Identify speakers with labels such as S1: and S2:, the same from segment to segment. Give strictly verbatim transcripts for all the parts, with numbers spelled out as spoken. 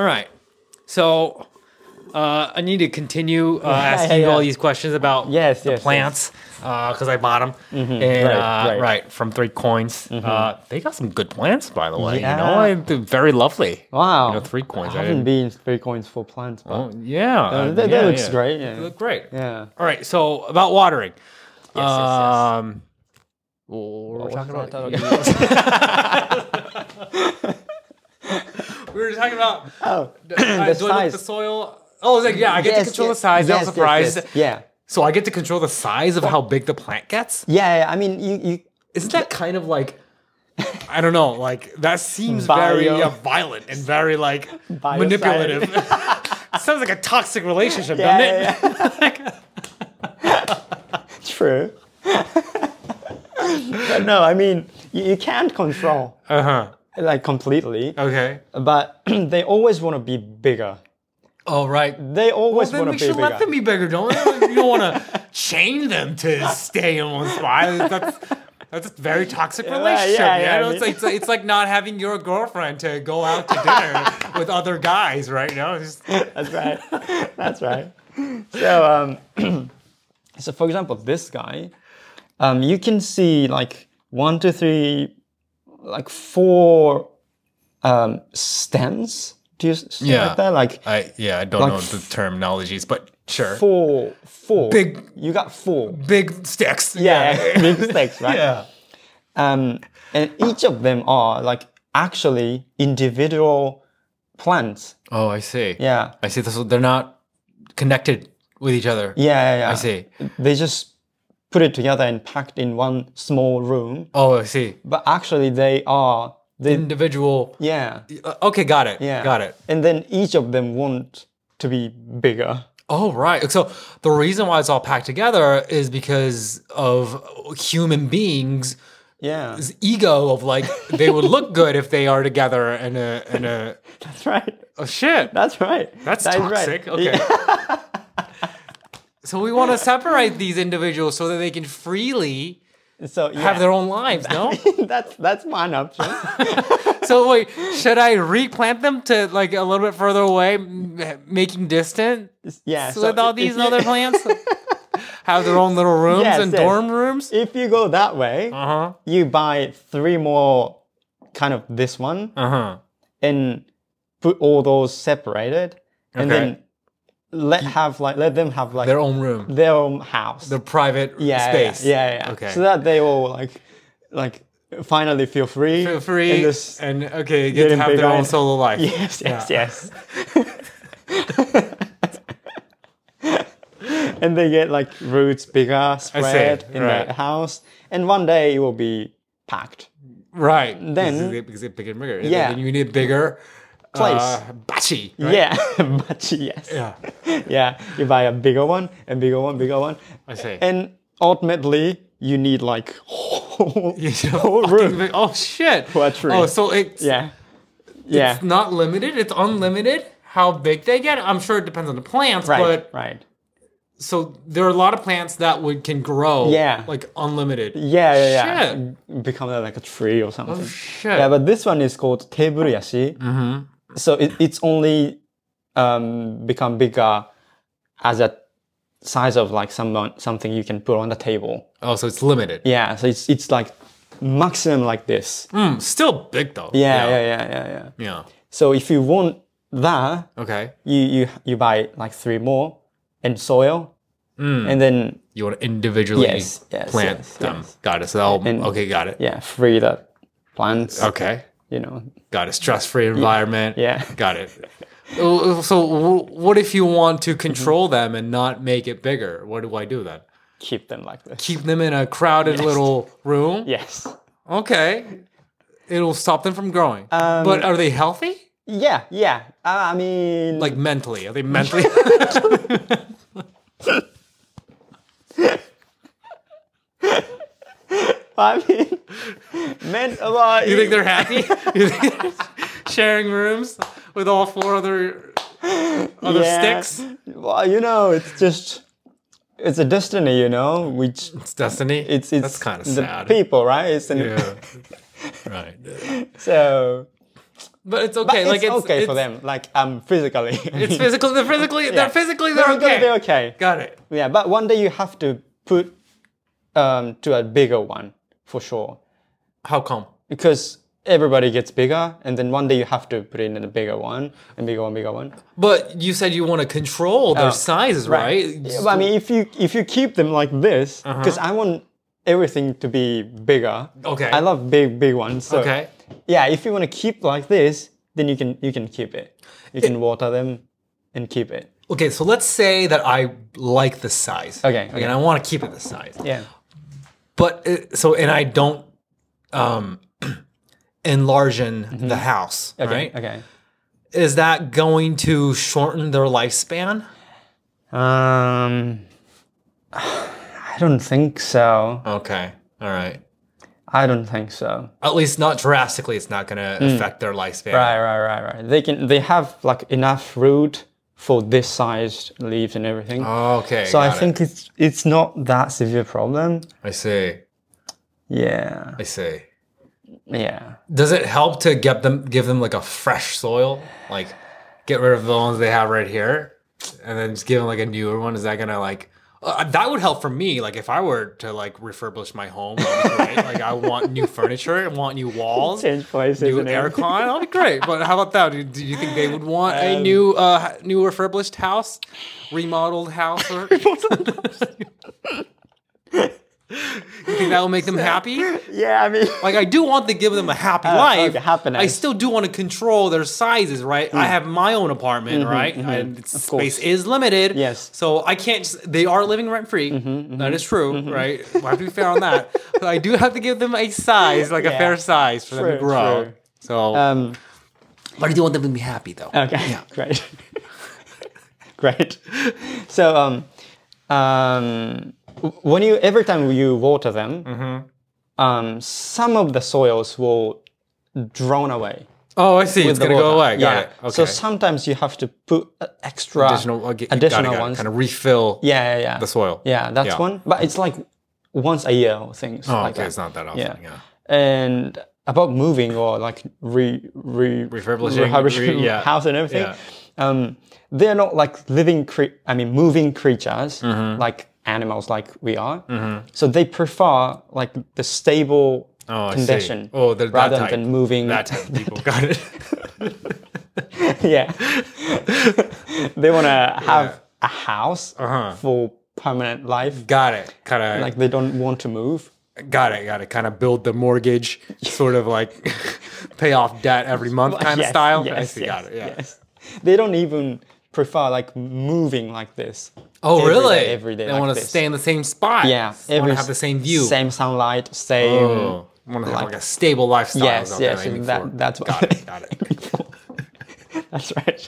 S1: All right. So uh, I need to continue uh, asking
S2: yeah,
S1: you all
S2: yeah.
S1: these questions about
S2: Yes,
S1: the
S2: yes,
S1: plants because I bought them.
S2: Mm-hmm.
S1: And,
S2: Right,
S1: uh,
S2: right.
S1: right, from Three Coins.
S2: Mm-hmm.
S1: Uh, they got some good plants, by the way.
S2: Yeah.
S1: You know, I- they're very lovely.
S2: Wow.
S1: You know, Three Coins.
S2: I
S1: I
S2: haven't
S1: didn't-
S2: been three coins for plants, but
S1: Oh, yeah.
S2: uh,
S1: uh,
S2: that,
S1: yeah,
S2: that looks
S1: yeah.
S2: great. Yeah.
S1: They look great.
S2: Yeah.
S1: All right. So about watering.
S2: Yes, yes, yes.
S1: um, What were we
S2: What
S1: talking
S2: was
S1: about?
S2: that
S1: We were talking about
S2: Oh,
S1: uh,
S2: the
S1: do I look
S2: size.
S1: the soil. Oh, it's like, yeah, I get to
S2: Yes,
S1: control
S2: yes,
S1: the size. I
S2: yes,
S1: was
S2: yes,
S1: surprised.
S2: yes. Yeah.
S1: So I get to control the size of how big the plant gets.
S2: Yeah, yeah. I mean, you, you
S1: Isn't that kind of like, I don't know, like that seems
S2: Bio-
S1: very uh, violent and very like
S2: Biocide.
S1: manipulative. Sounds like a toxic relationship,
S2: yeah,
S1: doesn't it?
S2: yeah, yeah. True. But no, I mean, you, you can't control
S1: Uh huh.
S2: like completely,
S1: Okay.
S2: but they always want to be bigger.
S1: Oh right.
S2: They always
S1: Then
S2: want
S1: we
S2: to be
S1: should
S2: bigger.
S1: let them be bigger, don't we? You don't want to chain them to stay in one spot. That's that's a very toxic
S2: Yeah,
S1: relationship.
S2: yeah,
S1: you
S2: yeah,
S1: know?
S2: I
S1: It's,
S2: mean-
S1: like, it's, like, it's like not having your girlfriend to go out to dinner with other guys, right? You know, it's just,
S2: That's right. That's right. So, um, so for example, this guy, um, you can see like one, two, three, like four um, stems. Do you see
S1: Yeah.
S2: like that? Like
S1: I yeah, I don't
S2: Like
S1: know the terminologies, but sure.
S2: four, four.
S1: Big-
S2: You got four.
S1: Big sticks.
S2: Yeah, big sticks, right?
S1: Yeah.
S2: Um, and each of them are like actually individual plants.
S1: Oh, I see.
S2: Yeah.
S1: I see. So they're not connected with each other.
S2: Yeah, yeah, yeah.
S1: I see.
S2: They just put it together and packed in one small room.
S1: Oh, I see.
S2: But actually, they are the
S1: Individual.
S2: yeah,
S1: Uh, Okay, got it.
S2: yeah.
S1: Got it.
S2: And then each of them want to be bigger.
S1: Oh, right. So the reason why it's all packed together is because of human beings'
S2: Yeah,
S1: ego of like they would look good if they are together in a in a
S2: that's right.
S1: oh shit.
S2: That's right.
S1: That's
S2: That is right.
S1: toxic. Okay.
S2: Yeah.
S1: So we want to separate these individuals so that they can freely
S2: So yeah.
S1: have their own lives, no?
S2: that's that's one option.
S1: So wait, should I replant them to like a little bit further away, m- making distant
S2: Yeah.
S1: with all these
S2: if you-
S1: other plants? Have their own little rooms
S2: Yes,
S1: and
S2: yes.
S1: dorm rooms?
S2: If you go that way,
S1: Uh-huh.
S2: you buy three more, kind of this one,
S1: Uh-huh.
S2: and put all those separated, and
S1: Okay.
S2: then let have like let them have like
S1: Their own room.
S2: their own house.
S1: Their private
S2: yeah,
S1: space.
S2: Yeah, yeah, yeah.
S1: Okay.
S2: So that they all like like finally feel free.
S1: Feel free
S2: And just,
S1: and okay, get to
S2: getting
S1: have their
S2: bigger
S1: own
S2: and-
S1: solo life.
S2: yes, yes,
S1: Yeah.
S2: yes. And they get like roots bigger, spread in
S1: right.
S2: the house, and one day it will be packed.
S1: Right.
S2: Then-
S1: because they, because they get bigger and bigger. And
S2: Yeah.
S1: then you need bigger
S2: Place.
S1: Uh, bachi. Right?
S2: Yeah, but yes.
S1: Yeah.
S2: Yeah, you buy a bigger one, and bigger one, bigger one.
S1: I see.
S2: And ultimately, you need like whole,
S1: You know,
S2: whole
S1: fucking
S2: room.
S1: big- Oh shit.
S2: For a tree.
S1: Oh, so it's
S2: Yeah, yeah.
S1: it's not limited. It's unlimited. How big they get? I'm sure it depends on the plants,
S2: Right,
S1: but
S2: right.
S1: so there are a lot of plants that would can grow.
S2: Yeah.
S1: Like unlimited.
S2: Yeah, yeah, yeah.
S1: Shit.
S2: Become like a tree or something.
S1: Oh shit.
S2: Yeah, but this one is called teburuyashi.
S1: mm-hmm.
S2: So it, it's only um, become bigger as a size of like some something you can put on the table.
S1: Oh, so it's limited.
S2: Yeah, so it's it's like maximum like this.
S1: Mm, still big though.
S2: Yeah, yeah, yeah, yeah, yeah.
S1: Yeah.
S2: So if you want that,
S1: Okay.
S2: you you you buy like three more and soil,
S1: Mm.
S2: and then
S1: You want to individually
S2: Yes, yes,
S1: plant
S2: yes,
S1: them.
S2: yes.
S1: Got it. So that'll,
S2: And-
S1: okay, got it.
S2: yeah, free the plants.
S1: Okay.
S2: You know,
S1: Got it. Stress-free environment.
S2: yeah.
S1: Got it. Uh, So w- what if you want to control them and not make it bigger? What do I do then?
S2: keep them like this.
S1: Keep them in a crowded little room?
S2: Yes.
S1: Okay. It'll stop them from growing.
S2: Um,
S1: but are they healthy?
S2: Yeah, yeah. Uh, I mean,
S1: Like mentally? Are they mentally?
S2: I mean, men. Well,
S1: You think they're happy? You think they're sharing rooms with all four other other
S2: yeah.
S1: sticks?
S2: Well, you know, it's just it's a destiny, you know. Which
S1: It's destiny.
S2: it's it's
S1: That's kind of
S2: the
S1: sad.
S2: people, right? It's an,
S1: Yeah. Right.
S2: So
S1: But it's
S2: But
S1: okay.
S2: it's
S1: like it's
S2: okay
S1: it's,
S2: for them. Like um, physically.
S1: It's physical. They're physically.
S2: Yeah.
S1: They're physically. They're
S2: Physically,
S1: okay.
S2: they're okay.
S1: Got it.
S2: Yeah, but one day you have to put um, to a bigger one for sure,
S1: How come?
S2: because everybody gets bigger, and then one day you have to put in a bigger one, and bigger one, bigger one.
S1: But you said you want to control their
S2: Oh,
S1: sizes, right?
S2: Yeah, but I mean, if you if you keep them like this, because I want everything to be bigger.
S1: Okay.
S2: I love big big ones. So
S1: Okay.
S2: yeah, if you want to keep like this, then you can you can keep it. You can water them and keep it.
S1: Okay, so let's say that I like the size.
S2: Okay, okay.
S1: And I want to keep it the size.
S2: Yeah.
S1: But it, so and I don't um enlarge the house,
S2: Okay.
S1: right?
S2: Okay.
S1: Is that going to shorten their lifespan?
S2: Um, I don't think so.
S1: Okay. All right.
S2: I don't think so.
S1: At least not drastically. It's not going to affect their lifespan.
S2: Right, right, right, right. They can. They have like enough root for this sized leaves and everything.
S1: Okay.
S2: so I
S1: got it.
S2: think it's it's not that severe problem.
S1: I see.
S2: Yeah,
S1: I see.
S2: yeah.
S1: Does it help to get them, give them like a fresh soil, like get rid of the ones they have right here, and then just give them like a newer one? Is that gonna like uh, that would help for me? Like if I were to like refurbish my home, that'd be great. Like I want new furniture, I want new walls,
S2: Change places
S1: new
S2: and
S1: aircon.
S2: everything.
S1: That'll be great. But how about that? Do, do you think they would want a
S2: Um,
S1: new, uh, new refurbished house, remodeled house? Or... You think that will make them happy?
S2: Yeah, I mean,
S1: Like I do want to give them a happy
S2: Uh,
S1: life.
S2: okay, happiness.
S1: I still do want to control their sizes, right? I have my own apartment, right? And its
S2: Mm. course.
S1: space is limited.
S2: Yes.
S1: So I can't. Just, they are living rent free. That is true, right? I have to be fair on that. But I do have to give them a size, like a
S2: Yeah.
S1: fair size for them to
S2: True,
S1: grow.
S2: true.
S1: So,
S2: um,
S1: but I do want them to be happy, though.
S2: okay,
S1: Yeah.
S2: great, great. So um, um, when you every time you water them, um, some of the soils will drown away.
S1: Oh, I see. It's
S2: the
S1: gonna go
S2: water.
S1: away. Got
S2: yeah.
S1: it. Okay.
S2: So sometimes you have to put uh, extra
S1: additional, okay,
S2: additional ones.
S1: Kind of refill
S2: Yeah, yeah, yeah.
S1: the soil.
S2: Yeah, that's
S1: Yeah.
S2: one. But it's like once a year or things
S1: Oh,
S2: like
S1: okay.
S2: that.
S1: It's not that often.
S2: Yeah.
S1: Yeah.
S2: And about moving or like re, re
S1: Refurbishing,
S2: refurbishing
S1: re- yeah.
S2: house and everything,
S1: Yeah.
S2: um, they're not like living cre- I mean moving creatures
S1: Mm-hmm.
S2: like animals like we are. So they prefer like the stable
S1: Oh, I see.
S2: condition
S1: Oh, they're that
S2: rather
S1: type.
S2: than moving.
S1: That type of people. Got it.
S2: Yeah, they want to have a house
S1: Uh-huh.
S2: for permanent life.
S1: Got it. Kind of
S2: Like they don't want to move.
S1: got it. Got it. Kind of build the mortgage, sort of like pay off debt every month kind of
S2: Yes,
S1: style.
S2: Yes,
S1: I see.
S2: yes,
S1: Got it. Yeah.
S2: Yes. They don't even prefer like moving like this.
S1: Oh,
S2: Every
S1: really?
S2: day, every day
S1: They
S2: like
S1: want to
S2: this.
S1: stay in the same spot.
S2: Yeah,
S1: They want
S2: every
S1: to have the same view.
S2: same sunlight, same.
S1: Oh, want to have like a stable lifestyle.
S2: Yes,
S1: is what they're
S2: yes,
S1: aiming
S2: that-
S1: for.
S2: that's what
S1: Got it. Got it.
S2: That's right.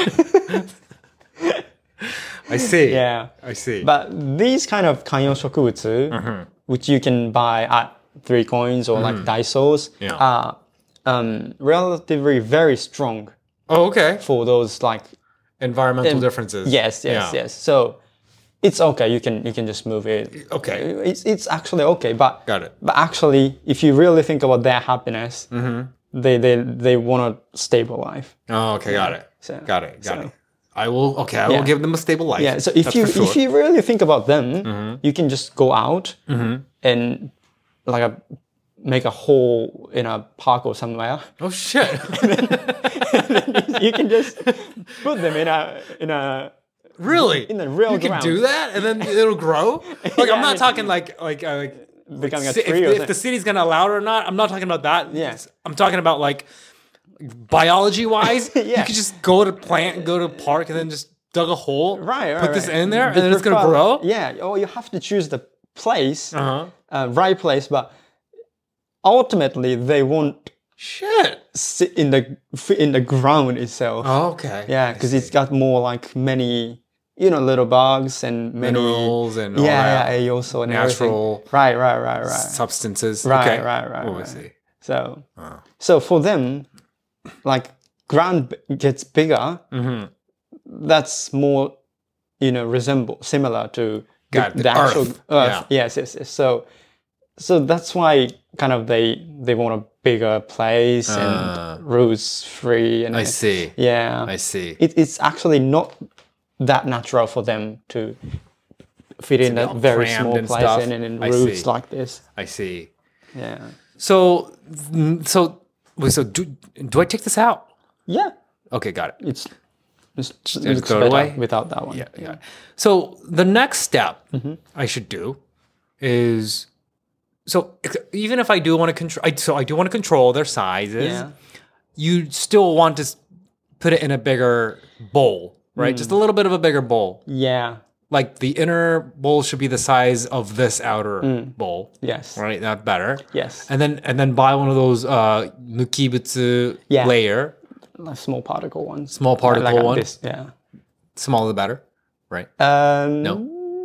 S1: I see.
S2: Yeah.
S1: I see.
S2: But these kind of kanyon shokubutsu,
S1: Mm-hmm.
S2: which you can buy at three coins or like Daisos,
S1: Yeah.
S2: are um, relatively very strong
S1: oh, okay.
S2: for those like
S1: Environmental differences.
S2: yes, yes,
S1: Yeah.
S2: yes. So it's okay. You can you can just move it.
S1: Okay.
S2: It's it's actually okay. But
S1: Got it.
S2: But actually, if you really think about their happiness, they they they want a stable life.
S1: Oh, okay. Got it.
S2: So-
S1: got it. Got
S2: so-
S1: it. I will. Okay. I
S2: Yeah.
S1: will give them a stable life.
S2: Yeah. So if
S1: That's
S2: you
S1: for sure.
S2: if you really think about them, you can just go out and like a make a hole in a park or somewhere.
S1: Oh shit.
S2: You can just put them in a in a
S1: Really?
S2: in the real
S1: you can
S2: ground.
S1: do that, and then it'll grow. Like
S2: Yeah,
S1: I'm
S2: I
S1: not
S2: mean-
S1: talking like like uh, like
S2: becoming a
S1: ci-
S2: tree
S1: if,
S2: or
S1: if the
S2: something.
S1: city's gonna allow it or not. I'm not talking about that.
S2: Yeah.
S1: I'm talking about like biology wise.
S2: Yeah.
S1: You could just go to plant, go to park, and then just dug a hole.
S2: Right, right,
S1: Put this
S2: right.
S1: in there, and
S2: They
S1: then it's gonna
S2: prefer-
S1: grow.
S2: Yeah, or you have to choose the place,
S1: Uh huh.
S2: uh, right place, but ultimately they won't
S1: Shit.
S2: sit in the in the ground itself.
S1: Oh, okay.
S2: Yeah, because it's got more like many, you know, little bugs and many
S1: Minerals and all
S2: yeah,
S1: that.
S2: yeah, and also and
S1: Natural
S2: everything. Right, right, right, right.
S1: substances.
S2: Right,
S1: okay.
S2: right, right,
S1: Oh, I
S2: right.
S1: see.
S2: So,
S1: Oh.
S2: so for them, like ground b- gets bigger.
S1: Mm-hmm.
S2: That's more, you know, resemble similar to
S1: Got it,
S2: the,
S1: the
S2: actual
S1: earth.
S2: earth.
S1: Yeah.
S2: Yes, yes, yes. So, so that's why kind of they they want a bigger place and roots free. And
S1: I see.
S2: Yeah,
S1: I see.
S2: It, it's actually not that natural for them to fit in a
S1: all
S2: very
S1: crammed
S2: small
S1: and
S2: place
S1: stuff.
S2: and in
S1: I
S2: roots
S1: see.
S2: like this.
S1: I see.
S2: Yeah.
S1: So, mm, so, wait, so do do I take this out?
S2: Yeah.
S1: Okay, got it.
S2: It's, it's it
S1: Just
S2: looks
S1: throw it
S2: better
S1: away?
S2: without that one.
S1: Yeah, yeah. So the next step
S2: Mm-hmm.
S1: I should do is so even if I do want to control, I, so I do want to control their sizes.
S2: Yeah.
S1: You still want to s- put it in a bigger bowl, right? Just a little bit of a bigger bowl.
S2: Yeah.
S1: Like the inner bowl should be the size of this outer bowl,
S2: Yes.
S1: right? That's better.
S2: Yes.
S1: And then and then buy one of those uh, nukibutsu
S2: Yeah.
S1: layer,
S2: Like small particle ones.
S1: small particle
S2: like
S1: one.
S2: This. Yeah.
S1: Smaller the better, right?
S2: Um,
S1: No?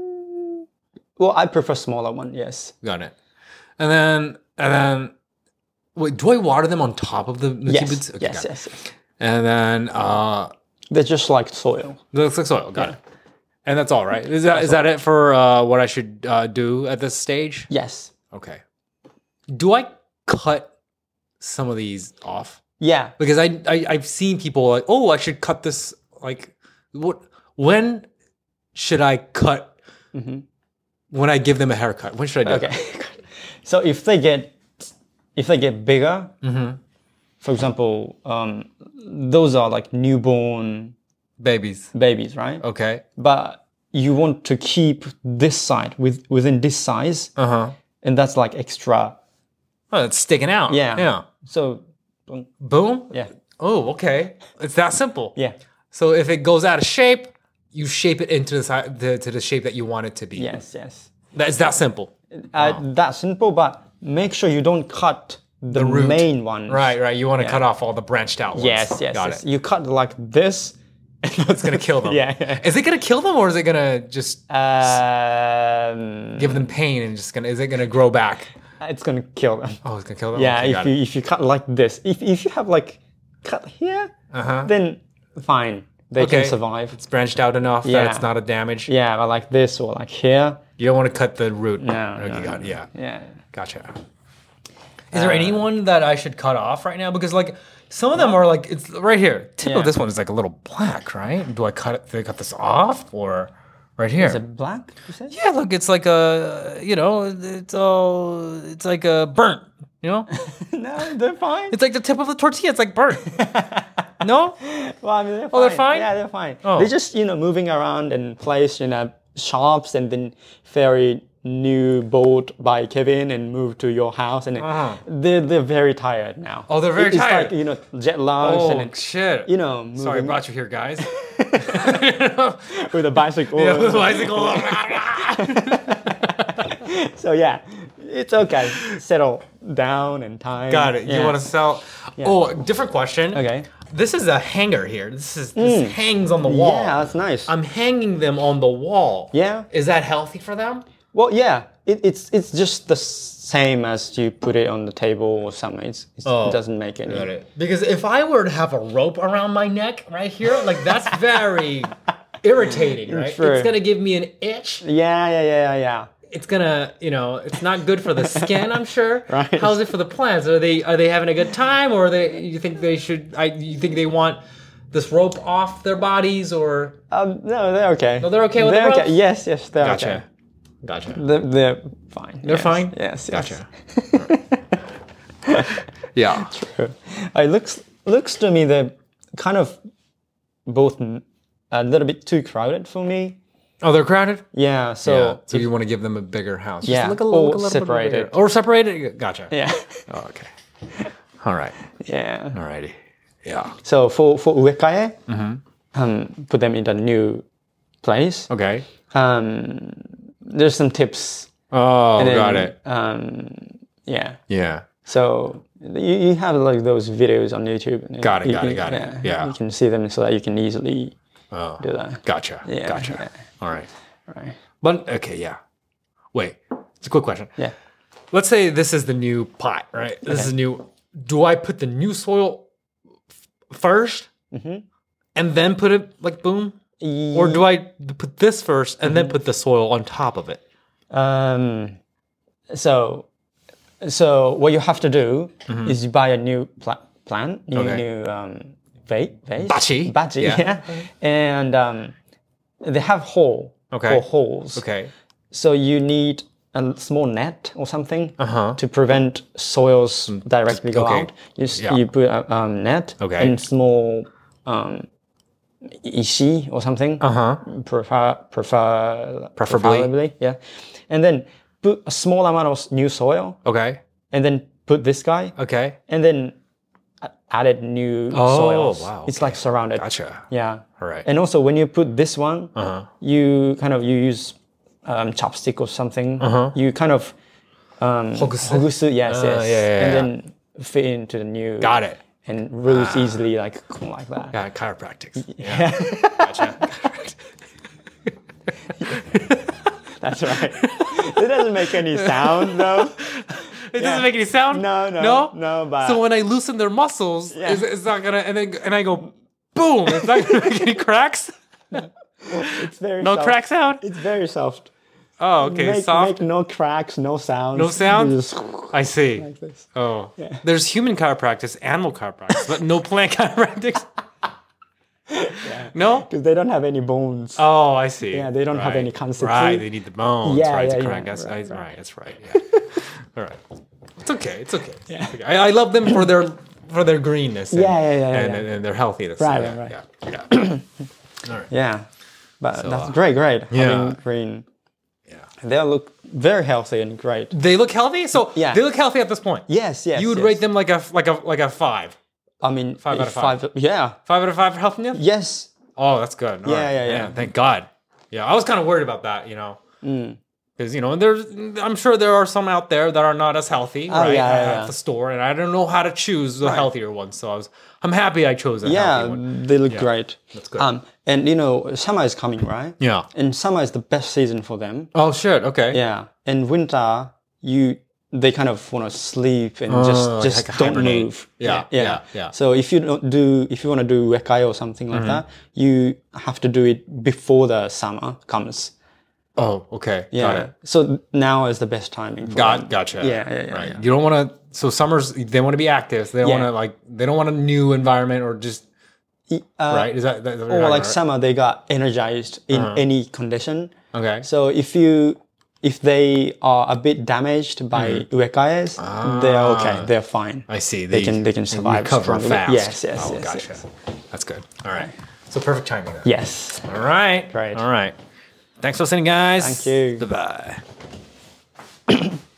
S2: Well, I prefer smaller one. Yes.
S1: Got it. And then and then wait, do I water them on top of the
S2: Yes.
S1: nukibutsu? Okay,
S2: yes.
S1: got it.
S2: Yes. Yes.
S1: And then uh,
S2: They're just like soil.
S1: looks like soil. Got it. And that's all, right? Is that is that it for uh, what I should uh, do at this stage?
S2: Yes.
S1: Okay. Do I cut some of these off?
S2: Yeah.
S1: Because I, I I've seen people like, oh, I should cut this. Like, what? When should I cut? When I give them a haircut, when should I do it?
S2: Okay. So if they get if they get bigger, for example, um, those are like newborn
S1: Babies.
S2: babies, right?
S1: Okay.
S2: But you want to keep this side with within this size,
S1: Uh huh.
S2: and that's like extra.
S1: Oh, it's sticking out.
S2: Yeah.
S1: Yeah.
S2: So, um,
S1: Boom.
S2: yeah,
S1: Oh, okay. It's that simple.
S2: yeah,
S1: So if it goes out of shape, you shape it into the, si- the to the shape that you want it to be.
S2: yes, yes.
S1: That is that simple.
S2: Uh, That's simple, but make sure you don't cut the,
S1: root.
S2: main one.
S1: Right, right. You want to cut off all the branched out ones.
S2: Yes, yes,
S1: Got
S2: yes.
S1: it.
S2: You cut like this.
S1: It's gonna kill them.
S2: Yeah, yeah.
S1: Is it gonna kill them or is it gonna just
S2: Um,
S1: give them pain and just gonna? Is it gonna grow back?
S2: it's gonna kill them.
S1: Oh, it's gonna kill them.
S2: Yeah,
S1: Okay,
S2: if
S1: got
S2: you
S1: it.
S2: if you cut like this, if if you have like cut here,
S1: Uh-huh.
S2: then fine, they
S1: Okay.
S2: can survive.
S1: It's branched out enough
S2: Yeah.
S1: that it's not a damage.
S2: Yeah, but like this or like here.
S1: You don't want to cut the root.
S2: No,
S1: Okay,
S2: no,
S1: got it. Yeah.
S2: Yeah.
S1: Gotcha. Is there anyone that I should cut off right now? Because like some of them are like it's right here. Tip
S2: Yeah.
S1: of this one is like a little black, right? Do I cut it? Do I cut this off or right here?
S2: Is it black? You said?
S1: Yeah, look, it's like a you know, it's all it's like a burnt. You know,
S2: No, they're fine.
S1: it's like the tip of the tortilla. It's like burnt. No,
S2: Well, I mean, they're fine.
S1: Oh, they're fine?
S2: Yeah, they're fine.
S1: Oh.
S2: They're just you know moving around and placed in a shops and then very new bought by Kevin and moved to your house and
S1: Uh-huh.
S2: they're they're very tired now.
S1: Oh, they're very
S2: it's
S1: tired.
S2: like you know jet lags
S1: oh
S2: and then,
S1: shit.
S2: you know
S1: Sorry, I
S2: moving
S1: brought you here, guys.
S2: with a bicycle.
S1: Yeah, with a bicycle.
S2: So yeah, it's okay. Settle down and time.
S1: Got it. You
S2: Yeah.
S1: want to sell? Oh, different question.
S2: Okay.
S1: This is a hanger here. This is this hangs on the wall.
S2: Yeah, that's nice.
S1: I'm hanging them on the wall.
S2: Yeah.
S1: Is that healthy for them?
S2: Well, yeah, it, it's it's just the same as you put it on the table or something. It's, it's,
S1: Oh,
S2: it doesn't make any.
S1: Got it. Because if I were to have a rope around my neck right here, like that's very irritating, right?
S2: True.
S1: It's gonna give me an itch.
S2: Yeah, yeah, yeah, yeah.
S1: It's gonna, you know, it's not good for the skin. I'm sure.
S2: Right.
S1: How's it for the plants? Are they are they having a good time, or are they? You think they should? I you think they want this rope off their bodies, or
S2: Um, no, they're okay.
S1: No, they're okay with the
S2: they're
S1: ropes?
S2: okay. Yes, yes, they're
S1: gotcha,
S2: okay.
S1: gotcha.
S2: They're, they're fine.
S1: They're
S2: yes,
S1: fine?
S2: Yes, yes.
S1: Gotcha. Yeah.
S2: It looks looks to me they're kind of both a little bit too crowded for me.
S1: Oh, they're crowded.
S2: Yeah, so
S1: Yeah. So you want to give them a bigger house? Just
S2: Yeah,
S1: look a little,
S2: or
S1: look a little bit
S2: separated.
S1: bigger. Or separated. Gotcha.
S2: yeah,
S1: Oh, okay. All right.
S2: yeah.
S1: Alrighty. Yeah.
S2: So for for uekae,
S1: Mm-hmm.
S2: um, put them in a new place.
S1: Okay.
S2: Um, there's some tips.
S1: Oh,
S2: and then,
S1: got it.
S2: Um, yeah.
S1: Yeah.
S2: So you, you have like those videos on YouTube. and
S1: Got it,
S2: you
S1: got it,
S2: can-
S1: got it. Yeah.
S2: You can see them so that you can easily
S1: Oh,
S2: do that.
S1: gotcha.
S2: Yeah,
S1: Gotcha.
S2: yeah.
S1: All right.
S2: Right.
S1: But okay, yeah. Wait. It's a quick question.
S2: Yeah.
S1: Let's say this is the new pot, right? This is new. Do I put the new soil f- 1st
S2: Mm-hmm.
S1: and then put it like boom? Or do I put this first and
S2: Mm-hmm.
S1: then put the soil on top of it?
S2: Um, so So what you have to do is you buy a new pla- plant, new
S1: Okay.
S2: new um, va- vase,
S1: Bachi.
S2: bachi,
S1: Yeah.
S2: yeah, and um, they have hole,
S1: Okay.
S2: four holes.
S1: Okay.
S2: So you need a small net or something
S1: Uh-huh.
S2: to prevent soils directly go
S1: okay.
S2: out. You, s-
S1: Yeah.
S2: you put a um, net
S1: Okay.
S2: and small um, ishi or something.
S1: Uh-huh.
S2: Prefer, prefer,
S1: Preferably.
S2: preferably, yeah. And then put a small amount of s- new soil,
S1: Okay.
S2: and then put this guy,
S1: Okay.
S2: and then a- added new
S1: Oh,
S2: soils.
S1: wow,
S2: It's like surrounded.
S1: Gotcha.
S2: Yeah.
S1: All right.
S2: And also when you put this one,
S1: Uh-huh.
S2: you kind of you use um, chopstick or something.
S1: Uh-huh.
S2: You kind of um,
S1: Hogusu?
S2: hogusu, yes,
S1: Uh,
S2: yes,
S1: yeah, yeah,
S2: and
S1: yeah.
S2: then fit into the new.
S1: Got it.
S2: And roots easily like like that.
S1: Yeah, chiropractics. Yeah. Gotcha.
S2: That's right. It doesn't make any sound though.
S1: It doesn't make any sound?
S2: No, no,
S1: No?
S2: no. But
S1: So when I loosen their muscles,
S2: Yeah.
S1: it's, it's not gonna, and then and I go, boom! It's not gonna make any cracks.
S2: it's very
S1: No
S2: soft.
S1: crack sound.
S2: It's very soft.
S1: Oh, okay,
S2: Make,
S1: soft.
S2: make no cracks, no sounds.
S1: No sound?
S2: You just
S1: I see.
S2: like this.
S1: Oh, there's human chiropractic, animal chiropractic, but no plant chiropractic. No.
S2: Because they don't have any bones.
S1: Oh, I see.
S2: Yeah, they don't have
S1: Right.
S2: any consistency.
S1: Right, they need the bones.
S2: Yeah,
S1: right,
S2: yeah,
S1: to
S2: yeah.
S1: correct. That's
S2: Right,
S1: right,
S2: right.
S1: That's right. Yeah. All right. It's okay. It's okay. Yeah. It's okay. I, I love them for their for their greenness. And,
S2: Yeah, yeah, yeah,
S1: And,
S2: yeah.
S1: and, and their healthiness.
S2: Right,
S1: yeah,
S2: right,
S1: Yeah. yeah. All right.
S2: Yeah, but that's
S1: uh,
S2: great, great.
S1: yeah.
S2: Having green.
S1: Yeah.
S2: They look very healthy and great.
S1: They look healthy. So
S2: Yeah.
S1: they look healthy at this point.
S2: Yes, yes.
S1: You would
S2: yes.
S1: rate them like a like a like a five.
S2: I mean,
S1: Five out of
S2: if
S1: five.
S2: Yeah.
S1: Five out of five for healthiness.
S2: Yes.
S1: Oh, that's good. All
S2: Yeah,
S1: right.
S2: yeah, yeah.
S1: Man, thank God. Yeah, I was kind of worried about that, you know,
S2: Mm.
S1: because you know, there's I'm sure there are some out there that are not as healthy, right?
S2: Oh, yeah,
S1: at
S2: yeah, yeah.
S1: the store, and I don't know how to choose the healthier ones. So I was, I'm happy I chose a
S2: Yeah,
S1: healthy one.
S2: they look great.
S1: That's good.
S2: Um, and you know, summer is coming, right?
S1: Yeah.
S2: And summer is the best season for them.
S1: Oh shit. Okay.
S2: Yeah. And winter, you they kind of want to sleep and
S1: Oh,
S2: just just
S1: like
S2: don't
S1: hibernate.
S2: move.
S1: Yeah, yeah, yeah.
S2: So if you don't do if you want to do wekai or something like that, you have to do it before the summer comes.
S1: Oh, okay.
S2: Yeah.
S1: Got it.
S2: So now is the best timing. For
S1: Got
S2: them.
S1: gotcha.
S2: Yeah, yeah, yeah,
S1: Right.
S2: yeah.
S1: You don't want to. So summers, they want to be active. They don't
S2: Yeah.
S1: want to like. They don't want a new environment or just
S2: E- uh,
S1: right. Is that, that
S2: Or like summer, they got energized in
S1: Uh-huh.
S2: any condition.
S1: Okay.
S2: So if you if they are a bit damaged by uekais, they're okay. They're fine.
S1: I see.
S2: They can they can survive
S1: recover
S2: strongly.
S1: fast.
S2: Yes, yes,
S1: Oh,
S2: yes,
S1: gotcha.
S2: yes.
S1: That's good. All right. So perfect timing then.
S2: Yes.
S1: All right.
S2: Great.
S1: All right. Thanks for listening, guys.
S2: Thank you.
S1: Bye bye.